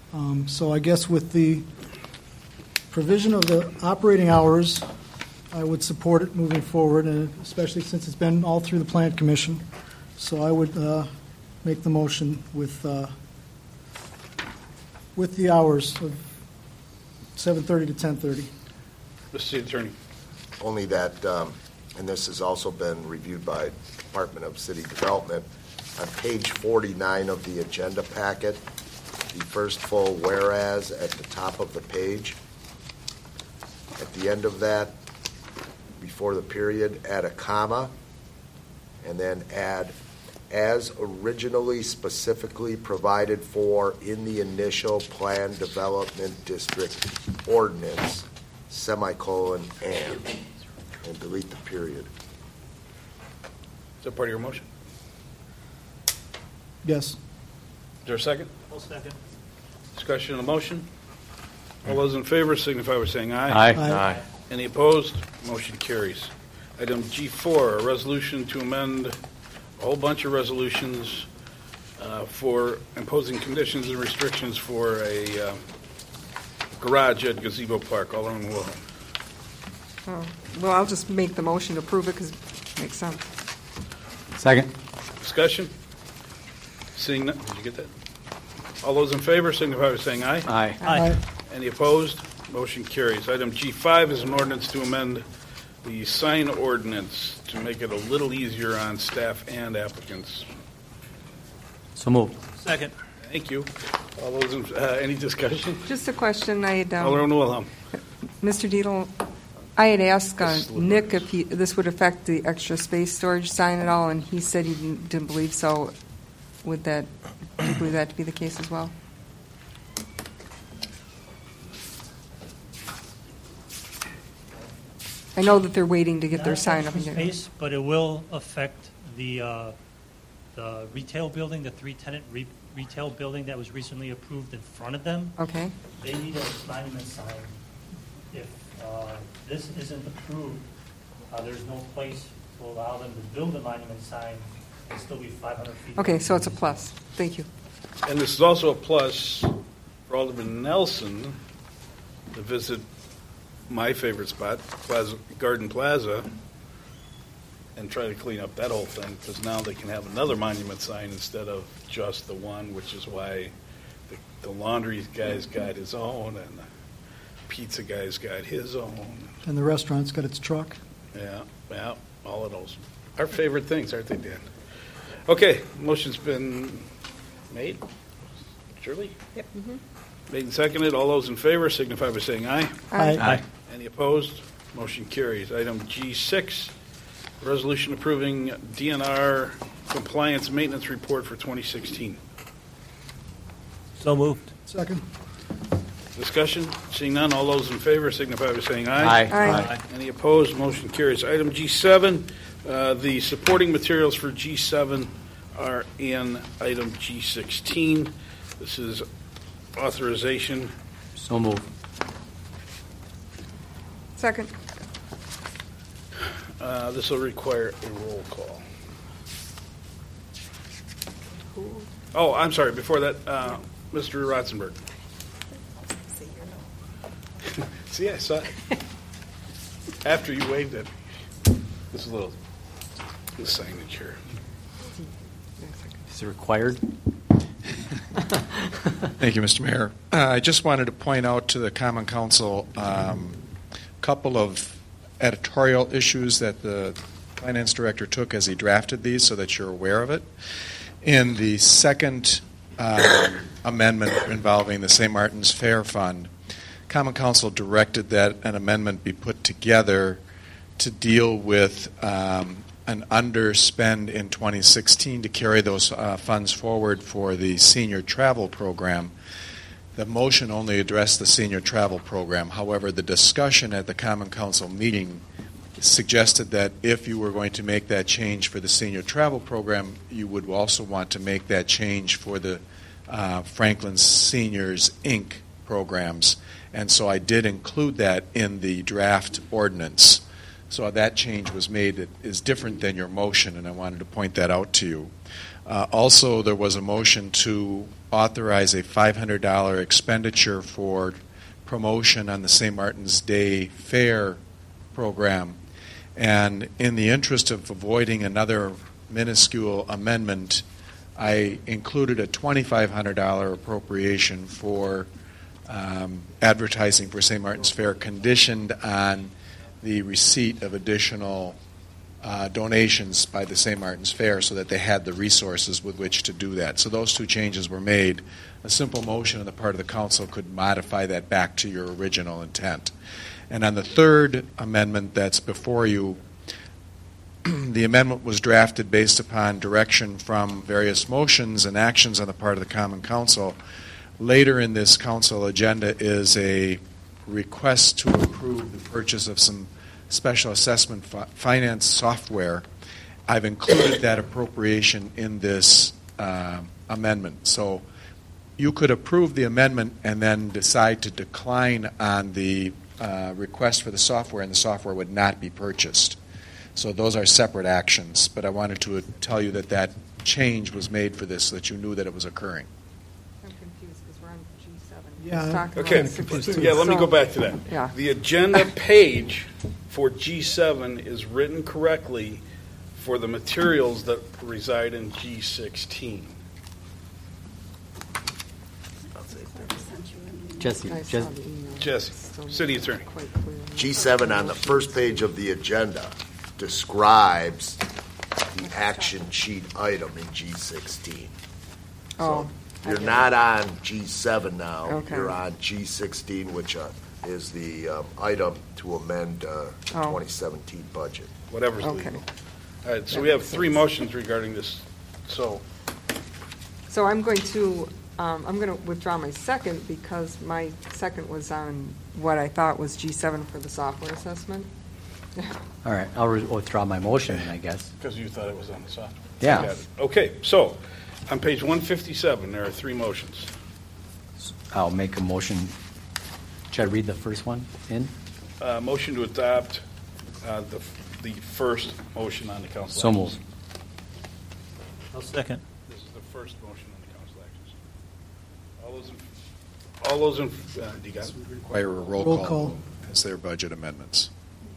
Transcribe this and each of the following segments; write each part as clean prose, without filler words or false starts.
So I guess with the provision of the operating hours, I would support it moving forward, and especially since it's been all through the Plan Commission. So I would make the motion with the hours of 7:30 to 10:30. Mr. City Attorney. Only that, and this has also been reviewed by Department of City Development, on page 49 of the agenda packet, the first full whereas at the top of the page. At the end of that, before the period, add a comma, and then add, as originally specifically provided for in the initial plan development district ordinance, semicolon, and delete the period. Is that part of your motion? Yes. Is there a second? I'll second. Discussion on the motion? All those in favor signify by saying aye. Aye. Any opposed? Motion carries. Item G4, a resolution to amend a whole bunch of resolutions for imposing conditions and restrictions for a garage at Gazebo Park. Alderman Wilhelm. Oh, well, I'll just make the motion to approve it because it makes sense. Second. Discussion? Seeing none, did you get that? All those in favor signify by saying aye. Aye. Aye. Any opposed? Motion carries. Item G5 is an ordinance to amend the sign ordinance to make it a little easier on staff and applicants. So moved. Second. Thank you. All those in, any discussion? Just a question. I had, Alderman Wilhelm. Mr. Dietl, I had asked Nick if this would affect the extra space storage sign at all, and he said he didn't believe so. Would that, do you believe that to be the case as well? I know that they're waiting to get their sign up. Space, but it will affect the retail building, the three-tenant retail building that was recently approved in front of them. Okay. They need a monument sign. If this isn't approved, there's no place to allow them to build a monument sign and still be 500 feet. Okay, so it's a plus. Thank you. And this is also a plus for Alderman Nelson to visit my favorite spot, Garden Plaza, and try to clean up that whole thing, because now they can have another monument sign instead of just the one, which is why the laundry guy's got his own, and the pizza guy's got his own. And the restaurant's got its truck. Yeah, all of those. Our favorite things, aren't they, Dan? Okay, motion's been made. Shirley? Yep. Mm-hmm. Made and seconded. All those in favor signify by saying aye. Aye. Any opposed? Motion carries. Item G6, resolution approving DNR compliance maintenance report for 2016. So moved. Second. Discussion? Seeing none, all those in favor signify by saying aye. Aye. Any opposed? Motion carries. Item G7, the supporting materials for G7 are in item G16. This is authorization. So moved. Second. This will require a roll call. Oh, I'm sorry. Before that, Mr. Ratzenberg. See, I saw it. After you waved it. This little signature. Is it required? Thank you, Mr. Mayor. I just wanted to point out to the Common Council a couple of editorial issues that the Finance Director took as he drafted these so that you're aware of it. In the second amendment involving the St. Martin's Fair Fund, Common Council directed that an amendment be put together to deal with an underspend in 2016 to carry those funds forward for the senior travel program. The motion only addressed the senior travel program. However, the discussion at the Common Council meeting suggested that if you were going to make that change for the senior travel program, you would also want to make that change for the Franklin Seniors, Inc. programs. And so I did include that in the draft ordinance. So that change was made. It is different than your motion, and I wanted to point that out to you. Also, there was a motion to authorize a $500 expenditure for promotion on the St. Martin's Day Fair program. And in the interest of avoiding another minuscule amendment, I included a $2,500 appropriation for advertising for St. Martin's Fair, conditioned on the receipt of additional donations by the St. Martin's Fair, so that they had the resources with which to do that. So those two changes were made. A simple motion on the part of the council could modify that back to your original intent. And on the third amendment that's before you, the amendment was drafted based upon direction from various motions and actions on the part of the Common Council. Later in this council agenda is a request to approve the purchase of some special assessment finance software. I've included that appropriation in this amendment. So you could approve the amendment and then decide to decline on the request for the software, and the software would not be purchased. So those are separate actions, but I wanted to tell you that that change was made for this, so that you knew that it was occurring. I'm confused because we're on G7. Yeah, He's talking Okay, about 62. yeah, let me So- go back to that. Yeah. The agenda page for G7 is written correctly for the materials that reside in G16. Jesse, I saw Jesse, the email. Jesse, Still city not attorney. quite clear. G7 on the first page of the agenda describes the action sheet item in G16. Oh, I You're get it. not on G7 now. Okay. You're on G16, which is the item to amend 2017 budget. Whatever's Okay. legal. All right, so That we have makes three sense. motions regarding this. So, So I'm going to withdraw my second, because my second was on what I thought was G7 for the software assessment. all right, I'll withdraw my motion, I guess. because you thought it was on the software. Yeah. Got it. Okay, so on page 157, there are three motions. I'll make a motion. Should I read the first one in? Motion to adopt the first motion on the council. So actions. moved. I'll second. This is the first motion on the council actions. All those in, do you got it? Require a roll Roll call call. as their budget amendments.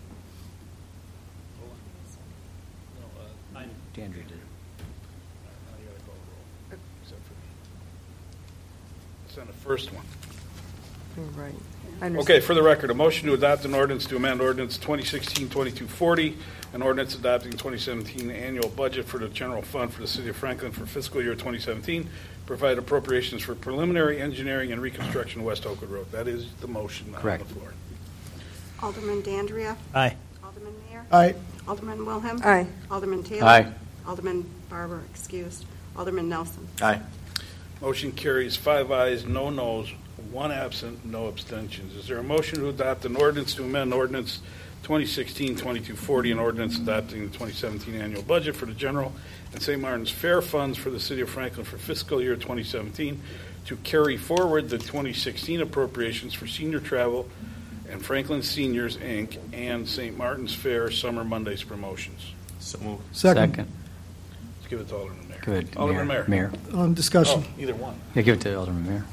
Dandry did. Now you gotta call the roll, except for me. It's on the first one. You're right. I Okay, understand. for the record, a motion to adopt an ordinance to amend ordinance 2016-2240, an ordinance adopting 2017 annual budget for the general fund for the city of Franklin for fiscal year 2017, provide appropriations for preliminary engineering and reconstruction of West Oakwood Road. That is the motion on Correct. the floor. Alderman Dandria. Aye. Alderman Mayor. Aye. Alderman Wilhelm. Aye. Alderman Taylor. Aye. Alderman Barber, excused. Alderman Nelson. Aye. Motion carries 5 ayes, no noes, 1 absent, no abstentions. Is there a motion to adopt an ordinance to amend ordinance 2016-2240, an ordinance adopting the 2017 annual budget for the general and St. Martin's Fair funds for the city of Franklin for fiscal year 2017 to carry forward the 2016 appropriations for senior travel and Franklin Seniors, Inc., and St. Martin's Fair Summer Mondays promotions? Second. Second. Let's give it to Alderman Mayor. Good. Alderman Mayor. Mayor. Discussion. Oh, either one. Yeah, give it to Alderman Mayor.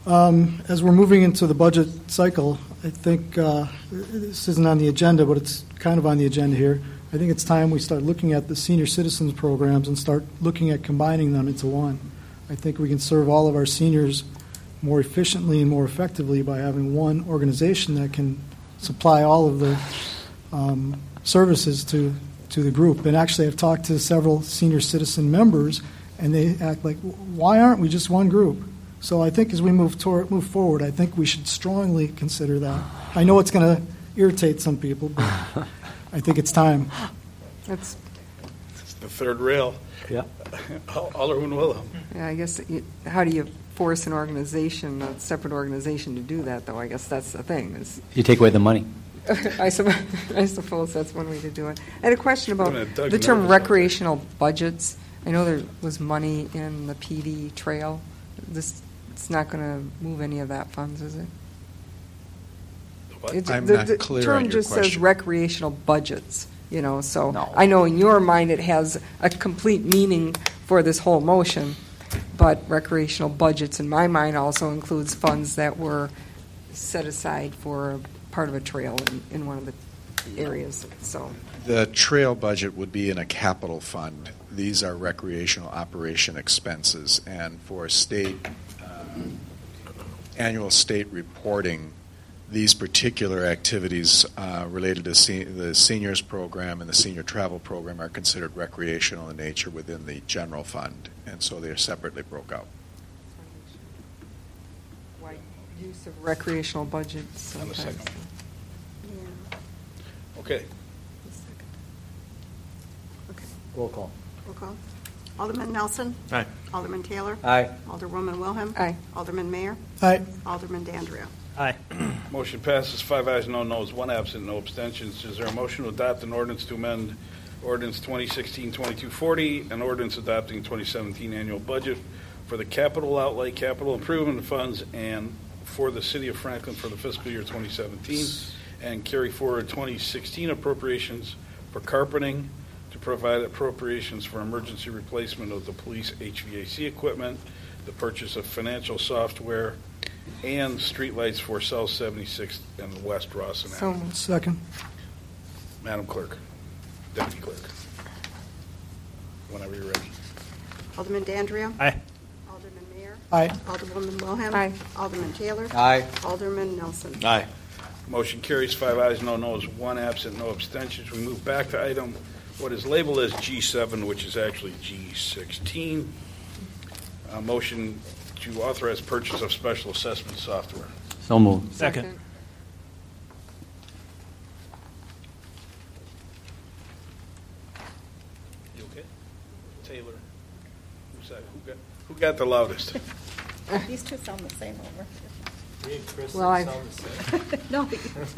As we're moving into the budget cycle, I think this isn't on the agenda, but it's kind of on the agenda here. I think it's time we start looking at the senior citizens programs and start looking at combining them into one. I think we can serve all of our seniors more efficiently and more effectively by having one organization that can supply all of the services to the group. And actually, I've talked to several senior citizen members, and they act like, why aren't we just one group? So I think as we move forward, I think we should strongly consider that. I know it's going to irritate some people, but I think it's time. That's, It's the third rail. Yeah. Alderman Wilhelm. yeah, I guess, how do you force an organization, a separate organization, to do that, though? I guess that's the thing. You take away the money. I suppose that's one way to do it. I had a question about Doing a Doug the term Nervous out there. recreational budgets. I know there was money in the PD trail. It's not going to move any of that funds, is it? I'm the not clear on term your just says question. recreational budgets, so No. I know in your mind it has a complete meaning for this whole motion, but recreational budgets in my mind also includes funds that were set aside for part of a trail in one of the areas, so. The trail budget would be in a capital fund. These are recreational operation expenses, and for annual state reporting, these particular activities related to the seniors program and the senior travel program are considered recreational in nature within the general fund, and so they are separately broke out. Why use of recreational budgets On the sometimes. second. Yeah. Okay. Okay. Roll call. Roll call. Alderman Nelson. Aye. Alderman Taylor. Aye. Alderwoman Wilhelm. Aye. Alderman Mayor. Aye. Alderman Dandria. Aye. Motion passes 5 ayes, no noes, 1 absent, no abstentions. Is there a motion to adopt an ordinance to amend ordinance 2016-2240 and ordinance adopting 2017 annual budget for the capital outlay, capital improvement funds, and for the city of Franklin for the fiscal year 2017, and carry forward 2016 appropriations for carpeting, to provide appropriations for emergency replacement of the police HVAC equipment, the purchase of financial software, and streetlights for South 76th and West Rawson So Avenue. moved. Second. Madam Clerk, Deputy Clerk, whenever you're ready. Alderman Dandria. Aye. Alderman Mayor. Aye. Alderwoman Wilhelm. Aye. Alderman Taylor. Aye. Alderman Nelson. Aye. Motion carries 5 ayes, no noes, 1 absent, no abstentions. We move back to item what is labeled as G7, which is actually G16. Motion to authorize purchase of special assessment software. So moved. Second. You okay? Taylor. Who got the loudest? These two sound the same over. Well, I No. Okay.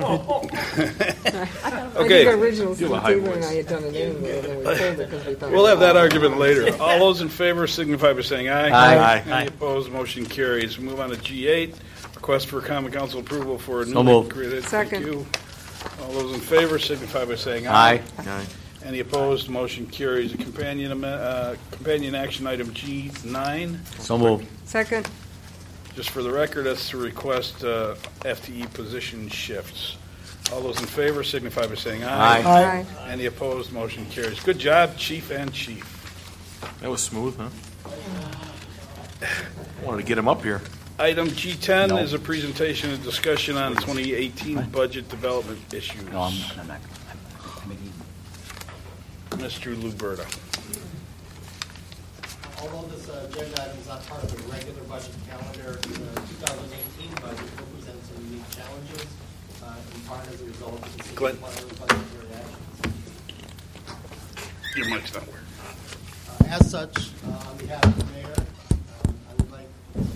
think originals, Taylor and I had done it anyway, and then we pulled it because we thought. We'll have that argument later. All those in favor signify by saying aye. Aye. Aye. Any opposed, motion carries. We move on to G8, request for common council approval for a So newly moved. created. Second. Thank you. All those in favor signify by saying aye. Aye. Any opposed, motion carries. A companion action item G9. So moved. Second. Just for the record, that's to request FTE position shifts. All those in favor signify by saying aye. Aye. Aye. Any opposed, motion carries. Good job, Chief and Chief. That was smooth, huh? Wanted to get him up here. Item G10 No. is a presentation and discussion on 2018 budget development issues. No, I'm not. Mr. Luberta. Although this agenda item is not part of the regular budget calendar, the 2018 budget will present some unique challenges, in part as a result of the city's Glenn. budgetary actions. Your mic's not working. As such, on behalf of the mayor, I would like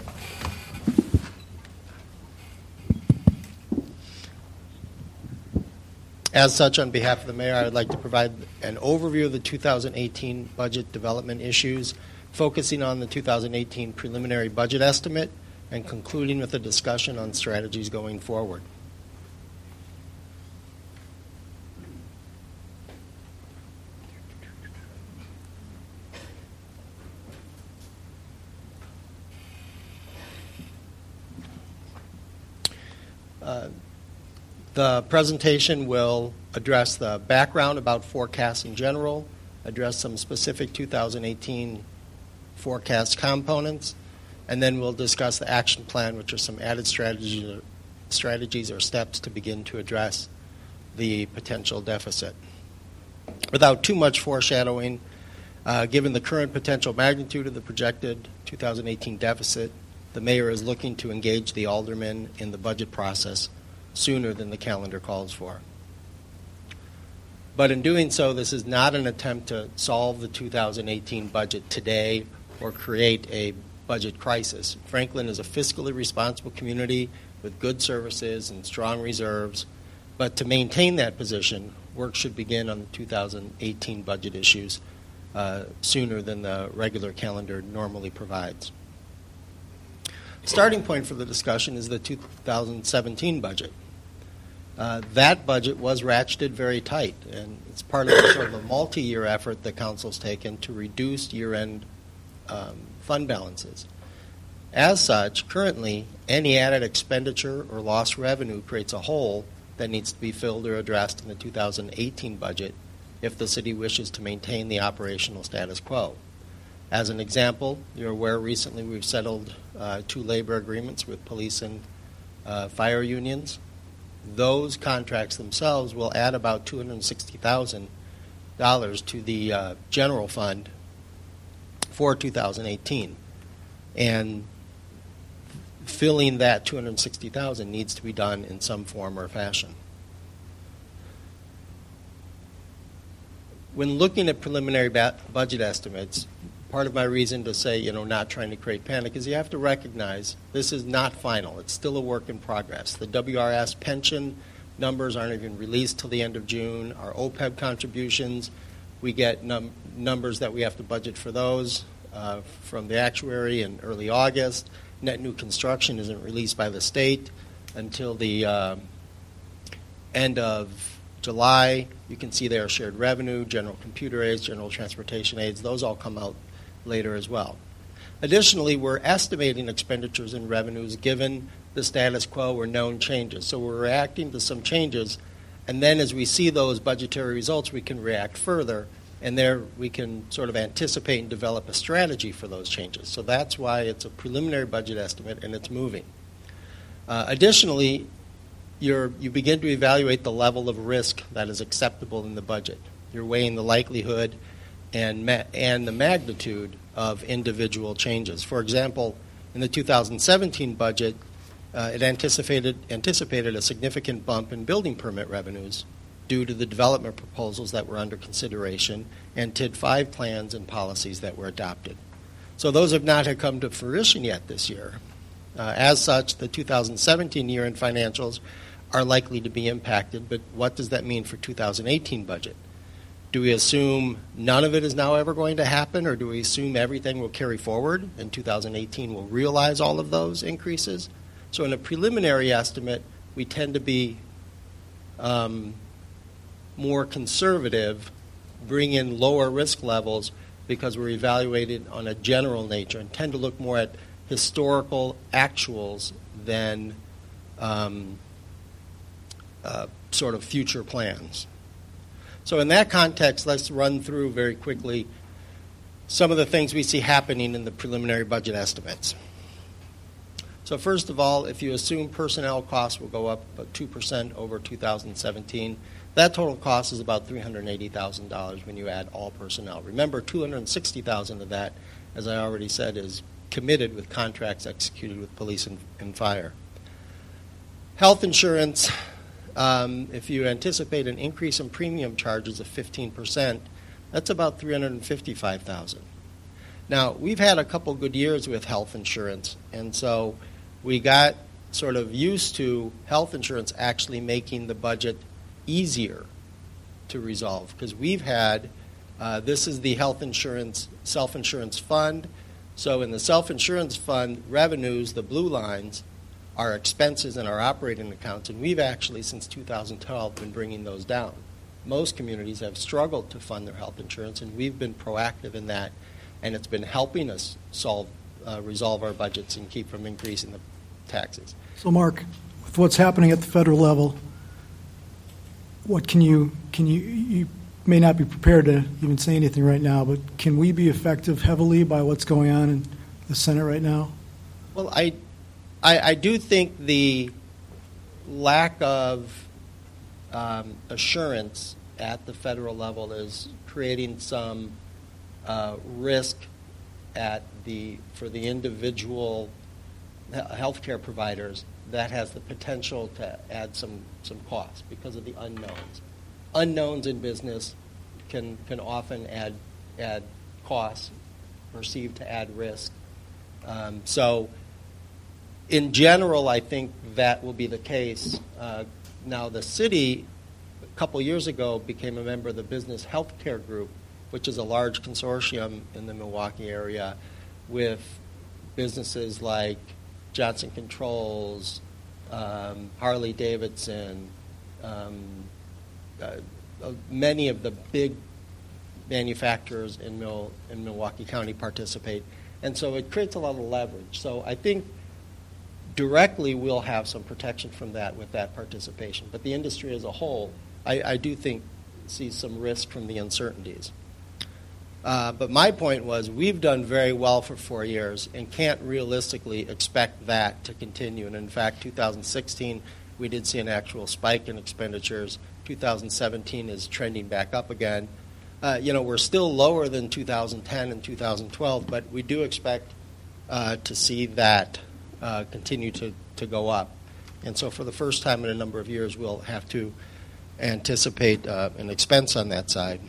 to provide an overview of the 2018 budget development issues, focusing on the 2018 preliminary budget estimate and concluding with a discussion on strategies going forward. The presentation will address the background about forecasts in general, address some specific 2018 forecast components, and then we'll discuss the action plan, which are some added strategies or steps to begin to address the potential deficit. Without too much foreshadowing, given the current potential magnitude of the projected 2018 deficit, the mayor is looking to engage the aldermen in the budget process sooner than the calendar calls for. But in doing so, this is not an attempt to solve the 2018 budget today or create a budget crisis. Franklin is a fiscally responsible community with good services and strong reserves, but to maintain that position, work should begin on the 2018 budget issues sooner than the regular calendar normally provides. Starting point for the discussion is the 2017 budget. That budget was ratcheted very tight, and it's part of a sort of a multi-year effort the council's taken to reduce year-end fund balances. As such, currently, any added expenditure or lost revenue creates a hole that needs to be filled or addressed in the 2018 budget if the city wishes to maintain the operational status quo. As an example, you're aware recently we've settled 2 labor agreements with police and fire unions. Those contracts themselves will add about $260,000 to the general fund for 2018. And filling that $260,000 needs to be done in some form or fashion. When looking at preliminary budget estimates, part of my reason to say, not trying to create panic is you have to recognize this is not final. It's still a work in progress. The WRS pension numbers aren't even released till the end of June. Our OPEB contributions, we get numbers that we have to budget for those from the actuary in early August. Net new construction isn't released by the state until the end of July. You can see there shared revenue, general computer aids, general transportation aids. Those all come out later as well. Additionally, we're estimating expenditures and revenues given the status quo or known changes. So we're reacting to some changes, and then as we see those budgetary results, we can react further, and there we can sort of anticipate and develop a strategy for those changes. So that's why it's a preliminary budget estimate, and it's moving. Additionally, you begin to evaluate the level of risk that is acceptable in the budget. You're weighing the likelihood and the magnitude of individual changes. For example, in the 2017 budget, it anticipated a significant bump in building permit revenues due to the development proposals that were under consideration and TID 5 plans and policies that were adopted. So those have not come to fruition yet this year. As such, the 2017 year-end financials are likely to be impacted, but what does that mean for 2018 budget? Do we assume none of it is now ever going to happen, or do we assume everything will carry forward and 2018 will realize all of those increases? So in a preliminary estimate, we tend to be more conservative, bring in lower risk levels because we're evaluated on a general nature and tend to look more at historical actuals than sort of future plans. So in that context, let's run through very quickly some of the things we see happening in the preliminary budget estimates. So first of all, if you assume personnel costs will go up about 2% over 2017, that total cost is about $380,000 when you add all personnel. Remember, $260,000 of that, as I already said, is committed with contracts executed with police and fire. Health insurance, if you anticipate an increase in premium charges of 15%, that's about $355,000. Now, we've had a couple good years with health insurance, and so we got sort of used to health insurance actually making the budget easier to resolve, because we've had, this is the health insurance self-insurance fund. So in the self-insurance fund revenues, the blue lines, our expenses and our operating accounts, and we've actually, since 2012, been bringing those down. Most communities have struggled to fund their health insurance, and we've been proactive in that, and it's been helping us resolve our budgets and keep from increasing the taxes. So, Mark, with what's happening at the federal level, what you may not be prepared to even say anything right now, but can we be affected heavily by what's going on in the Senate right now? Well, I do think the lack of assurance at the federal level is creating some risk for the individual healthcare providers that has the potential to add some costs because of the unknowns. Unknowns in business can often add costs, perceived to add risk. So in general, I think that will be the case. Now, the city, a couple years ago, became a member of the Business Healthcare Group, which is a large consortium in the Milwaukee area with businesses like Johnson Controls, Harley Davidson, many of the big manufacturers in Milwaukee County participate. And so it creates a lot of leverage. So I think directly we'll have some protection from that with that participation. But the industry as a whole, I do think, sees some risk from the uncertainties. But my point was we've done very well for 4 years and can't realistically expect that to continue. And in fact, 2016, we did see an actual spike in expenditures. 2017 is trending back up again. We're still lower than 2010 and 2012, but we do expect to see that continue to go up. And so for the first time in a number of years, we'll have to anticipate an expense on that side.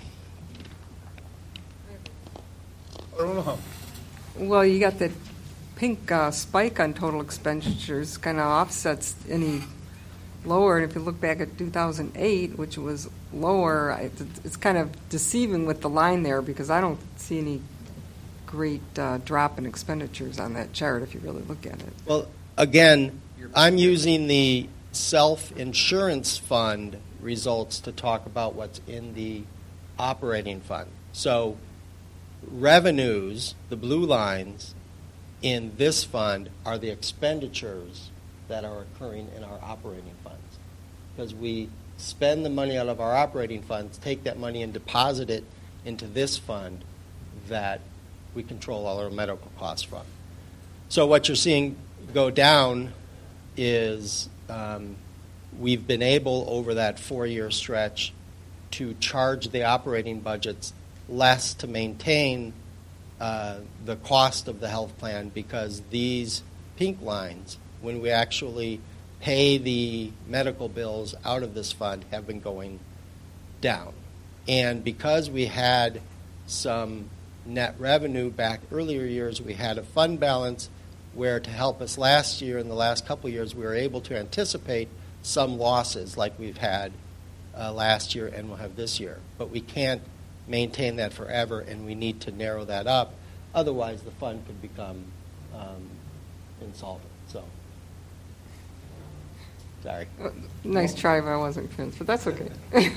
I don't know. Well, you got that pink spike on total expenditures, kind of offsets any lower. And if you look back at 2008, which was lower, it's kind of deceiving with the line there because I don't see any great drop in expenditures on that chart if you really look at it. Well, again, I'm using the self-insurance fund results to talk about what's in the operating fund. So revenues, the blue lines in this fund, are the expenditures that are occurring in our operating funds. Because we spend the money out of our operating funds, take that money and deposit it into this fund that we control all our medical costs from. So what you're seeing go down is we've been able over that 4-year stretch to charge the operating budgets less to maintain the cost of the health plan because these pink lines, when we actually pay the medical bills out of this fund, have been going down. And because we had some net revenue back earlier years, we had a fund balance where to help us last year and the last couple of years, we were able to anticipate some losses like we've had last year and we'll have this year. But we can't maintain that forever, and we need to narrow that up. Otherwise, the fund could become insolvent. So, sorry. Nice try if I wasn't convinced, but that's okay.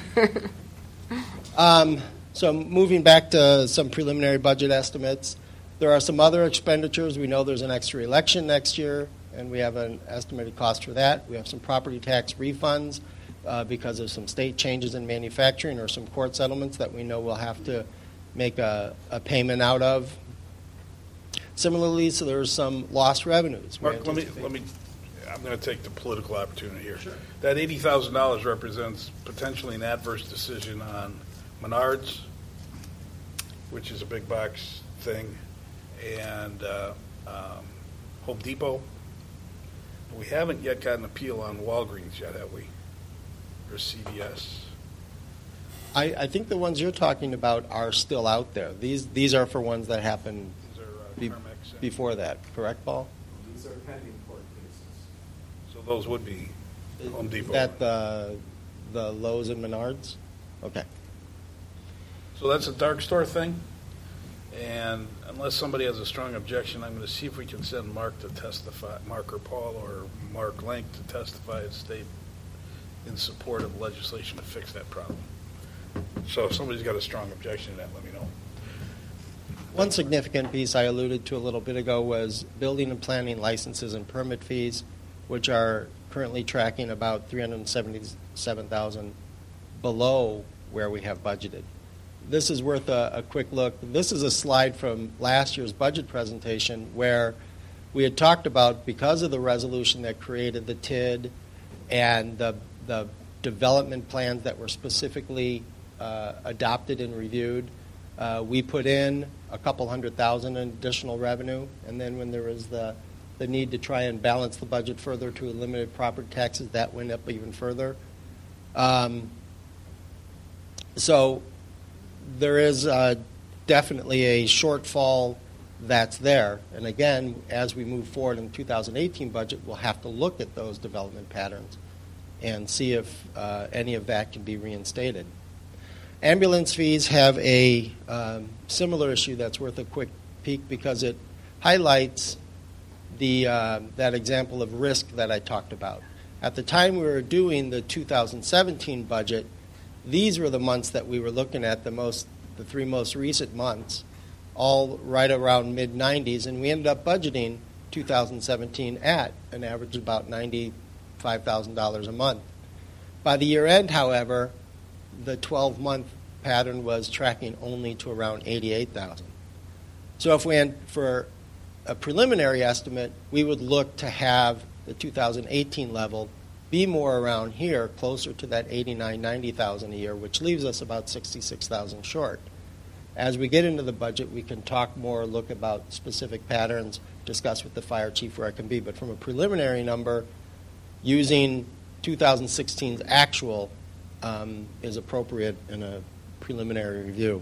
So moving back to some preliminary budget estimates, there are some other expenditures. We know there's an extra election next year, and we have an estimated cost for that. We have some property tax refunds because of some state changes in manufacturing or some court settlements that we know we'll have to make a payment out of. Similarly, so there's some lost revenues. Mark, let me. I'm going to take the political opportunity here. Sure. That $80,000 represents potentially an adverse decision on Menards, which is a big box thing, and Home Depot. We haven't yet got an appeal on Walgreens yet, have we? Or CVS? I think the ones you're talking about are still out there. These are for ones that happened before that, correct, Paul? These are pending court cases. So those would be Home Depot. That the Lowe's and Menards? Okay. So that's a dark store thing, and unless somebody has a strong objection, I'm going to see if we can send Mark to testify, Mark or Paul or Mark Lenk to testify at state in support of legislation to fix that problem. So if somebody's got a strong objection to that, let me know. One significant piece I alluded to a little bit ago was building and planning licenses and permit fees, which are currently tracking about $377,000 below where we have budgeted. This is worth a quick look. This is a slide from last year's budget presentation where we had talked about, because of the resolution that created the TID and the development plans that were specifically adopted and reviewed, we put in a couple $100,000 in additional revenue, and then when there was the need to try and balance the budget further to eliminate property taxes, that went up even further. So there is definitely a shortfall that's there. And again, as we move forward in the 2018 budget, we'll have to look at those development patterns and see if any of that can be reinstated. Ambulance fees have a similar issue that's worth a quick peek because it highlights that example of risk that I talked about. At the time we were doing the 2017 budget, these were the months that we were looking at, the three most recent months, all right around mid-90s, and we ended up budgeting 2017 at an average of about $95,000 a month. By the year end, however, the 12-month pattern was tracking only to around $88,000. So if we went for a preliminary estimate, we would look to have the 2018 level be more around here, closer to that $89,000, $90,000 a year, which leaves us about $66,000 short. As we get into the budget, we can talk more, look about specific patterns, discuss with the fire chief where it can be. But from a preliminary number, using 2016's actual is appropriate in a preliminary review.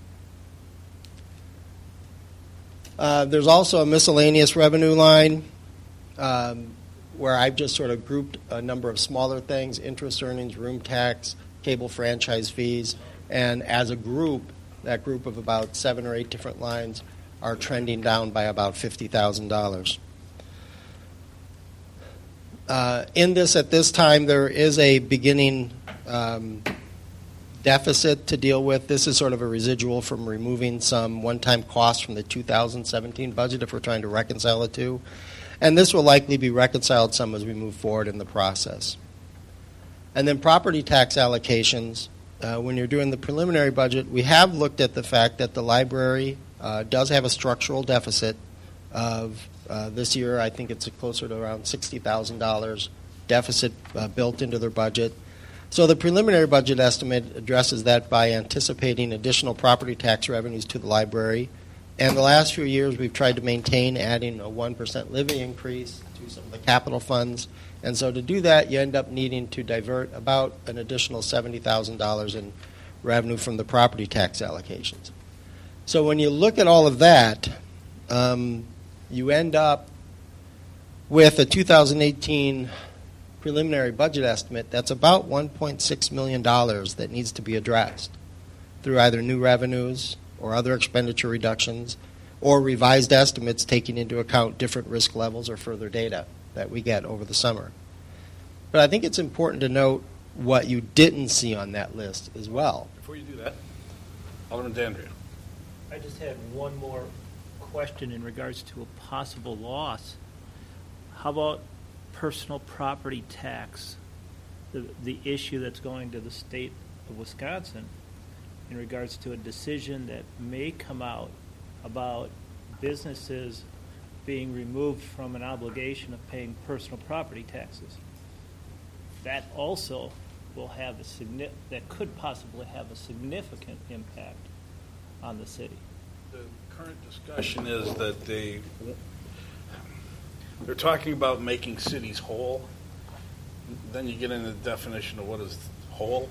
There's also a miscellaneous revenue line where I've just sort of grouped a number of smaller things: interest earnings, room tax, cable franchise fees, and as a group, that group of about 7 or 8 different lines are trending down by about $50,000. In this, at this time, there is a beginning deficit to deal with. This is sort of a residual from removing some one-time costs from the 2017 budget if we're trying to reconcile the two. And this will likely be reconciled some as we move forward in the process. And then property tax allocations. When you're doing the preliminary budget, we have looked at the fact that the library does have a structural deficit of this year. I think it's closer to around $60,000 deficit built into their budget. So the preliminary budget estimate addresses that by anticipating additional property tax revenues to the library. And the last few years, we've tried to maintain adding a 1% levy increase to some of the capital funds. And so to do that, you end up needing to divert about an additional $70,000 in revenue from the property tax allocations. So when you look at all of that, you end up with a 2018 preliminary budget estimate that's about $1.6 million that needs to be addressed through either new revenues or other expenditure reductions or revised estimates taking into account different risk levels or further data that we get over the summer. But I think it's important to note what you didn't see on that list as well. Before you do that, Alderman Dandria. I just had one more question in regards to a possible loss. How about personal property tax, the issue that's going to the state of Wisconsin in regards to a decision that may come out about businesses being removed from an obligation of paying personal property taxes? That also will have that could possibly have a significant impact on the city. The current discussion is that they're talking about making cities whole. Then you get into the definition of what is whole.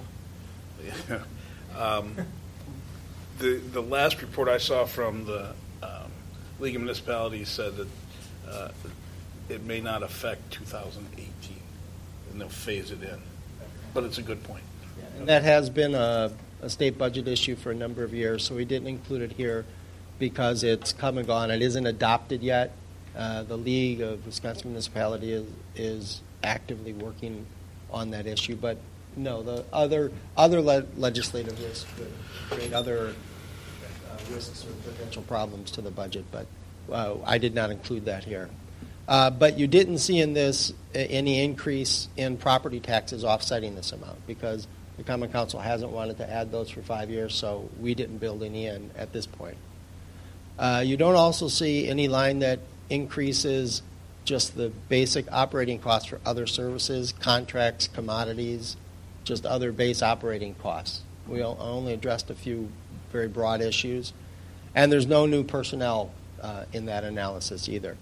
The last report I saw from the League of Municipalities said that it may not affect 2018, and they'll phase it in. But it's a good point. And that has been a state budget issue for a number of years, so we didn't include it here because it's come and gone. It isn't adopted yet. The League of Wisconsin Municipalities is actively working on that issue, but no, the other legislative risks could create other risks or potential problems to the budget, but I did not include that here. But you didn't see in this any increase in property taxes offsetting this amount because the Common Council hasn't wanted to add those for 5 years, so we didn't build any in at this point. You don't also see any line that increases just the basic operating costs for other services, contracts, commodities, just other base operating costs. We only addressed a few very broad issues. And there's no new personnel in that analysis either.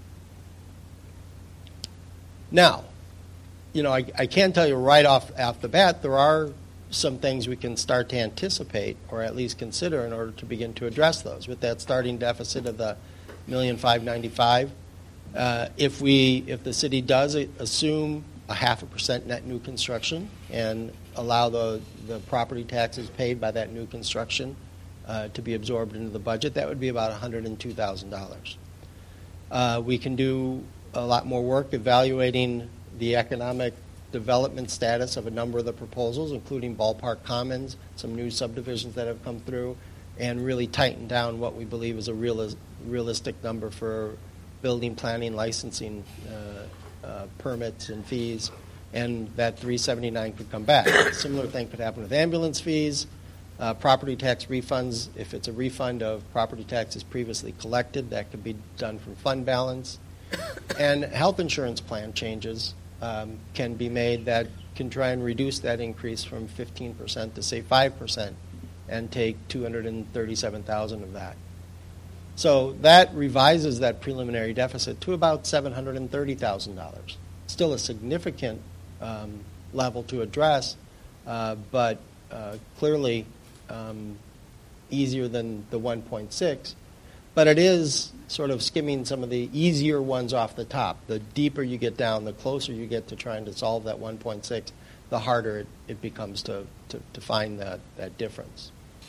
Now, I can tell you right off the bat, there are some things we can start to anticipate or at least consider in order to begin to address those. With that starting deficit of the $1,595,000, if the city does assume a 0.5% net new construction and allow the property taxes paid by that new construction to be absorbed into the budget, that would be about $102,000. We can do a lot more work evaluating the economic development status of a number of the proposals, including Ballpark Commons, some new subdivisions that have come through, and really tighten down what we believe is a realistic number for building, planning, licensing permits and fees, and that 379 could come back. A similar thing could happen with ambulance fees, property tax refunds. If it's a refund of property taxes previously collected, that could be done from fund balance. And health insurance plan changes can be made that can try and reduce that increase from 15% to, say, 5%, and take $237,000 of that. So that revises that preliminary deficit to about $730,000. Still a significant level to address, but clearly easier than the 1.6. But it is sort of skimming some of the easier ones off the top. The deeper you get down, the closer you get to trying to solve that 1.6, the harder it becomes to find that difference.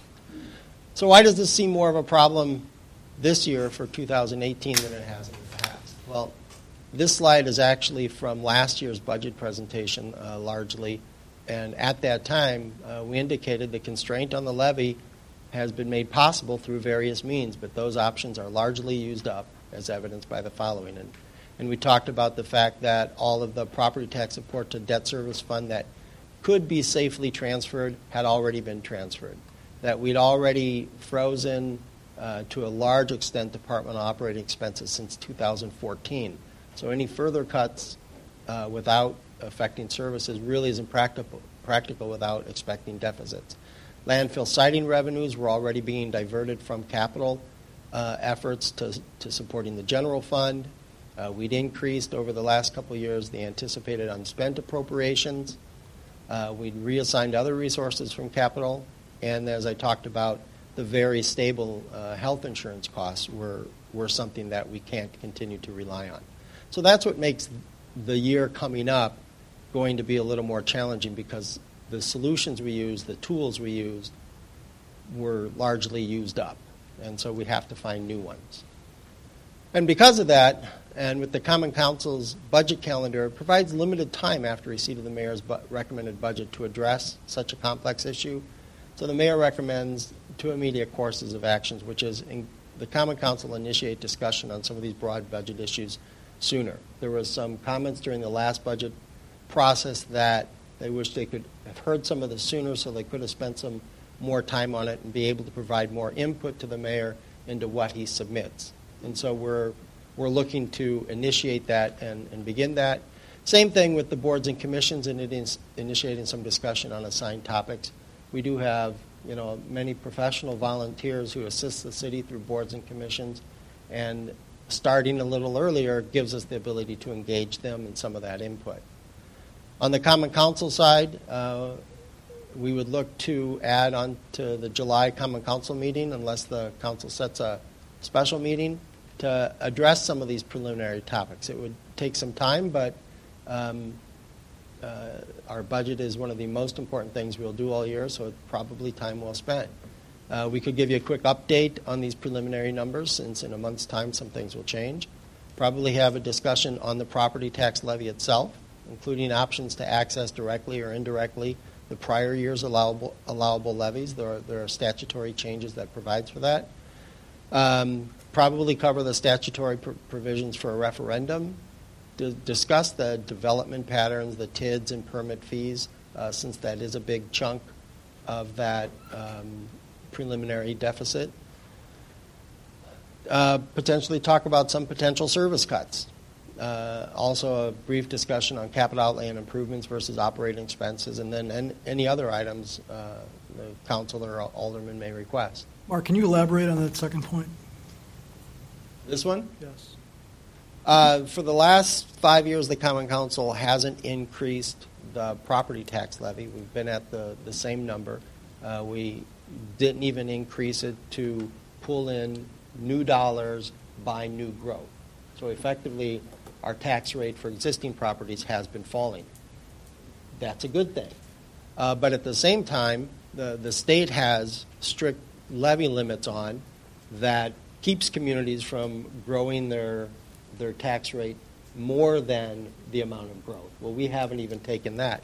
So why does this seem more of a problem this year for 2018 than it has in the past? Well, this slide is actually from last year's budget presentation largely, and at that time we indicated the constraint on the levy has been made possible through various means, but those options are largely used up, as evidenced by the following. And we talked about the fact that all of the property tax support to debt service fund that could be safely transferred had already been transferred, that we'd already frozen to a large extent department operating expenses since 2014. So any further cuts without affecting services really isn't practical without expecting deficits. Landfill siting revenues were already being diverted from capital efforts to supporting the general fund. We'd increased over the last couple of years the anticipated unspent appropriations. We'd reassigned other resources from capital. And as I talked about, the very stable health insurance costs were something that we can't continue to rely on. So that's what makes the year coming up going to be a little more challenging, because the solutions we used, the tools we used, were largely used up. And so we have to find new ones. And because of that, and with the Common Council's budget calendar, it provides limited time after receipt of the mayor's recommended budget to address such a complex issue. So the mayor recommends two immediate courses of actions, which is the Common Council initiate discussion on some of these broad budget issues sooner. There was some comments during the last budget process that they wish they could have heard some of this sooner, so they could have spent some more time on it and be able to provide more input to the mayor into what he submits. And so we're looking to initiate that and begin that. Same thing with the boards and commissions, and it is initiating some discussion on assigned topics. We do have, many professional volunteers who assist the city through boards and commissions, and starting a little earlier gives us the ability to engage them in some of that input. On the Common Council side, we would look to add on to the July Common Council meeting, unless the council sets a special meeting, to address some of these preliminary topics. It would take some time, but our budget is one of the most important things we'll do all year, so it's probably time well spent. We could give you a quick update on these preliminary numbers, since in a month's time some things will change. Probably have a discussion on the property tax levy itself, including options to access directly or indirectly the prior year's allowable levies. There are statutory changes that provides for that. Probably cover the statutory provisions for a referendum. Discuss the development patterns, the TIDs and permit fees, since that is a big chunk of that preliminary deficit. Potentially talk about some potential service cuts. Also a brief discussion on capital outlay and improvements versus operating expenses, and then any other items the council or alderman may request. Mark, can you elaborate on that second point? This one? Yes. For the last 5 years, the Common Council hasn't increased the property tax levy. We've been at the same number. We didn't even increase it to pull in new dollars by new growth. So effectively, our tax rate for existing properties has been falling. That's a good thing. But at the same time, the state has strict levy limits on that keeps communities from growing their tax rate more than the amount of growth. Well, we haven't even taken that